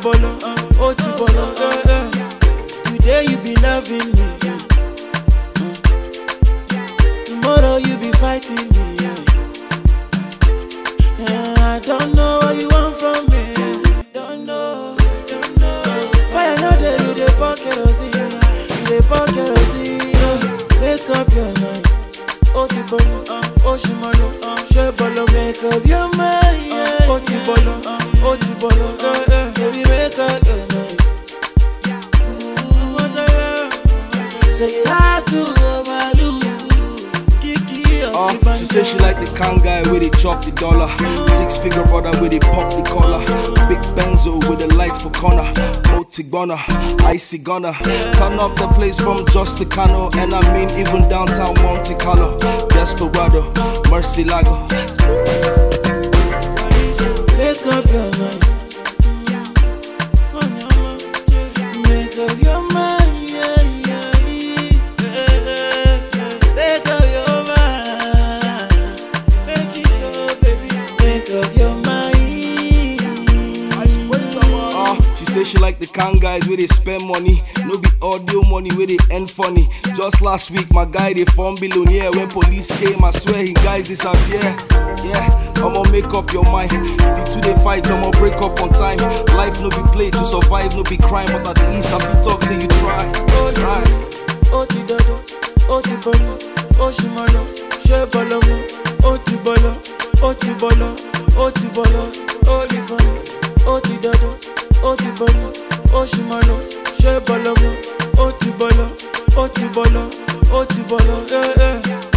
bolo, today you be loving me, tomorrow you be fighting me. I don't know what you want from me. Don't know. Fire no day, you dey pour kerosene. Make up your mind. Otibolo, Oshimolo, Shebolo, make up your mind. Otibolo, baby, make up your mind. So you have to overlook. She say she like the kind guy where they chop the dollar. 6-figure brother where they pop the collar. Big Benzo with the lights for corner. Motigona, icy gunner. Turn up the place from Justicano. And I mean even downtown Monte Carlo. Desperado, Mercy Lago. Make up your mind. Make up your mind. Say she like the kind guys where they spend money. No be audio money where they end funny. Just last week my guy they found billionaire. When police came I swear he guys disappear. Yeah, I'ma make up your mind. If you two they fight I'ma break up on time. Life no be play, to survive no be crime. But at least I be talk say you try. Otidodo, Otibolo, Oshimolo, Shebolo, Otibolo, Olifano, Otidodo, Otibolo, Oshimolo, Shebolo, Otibolo,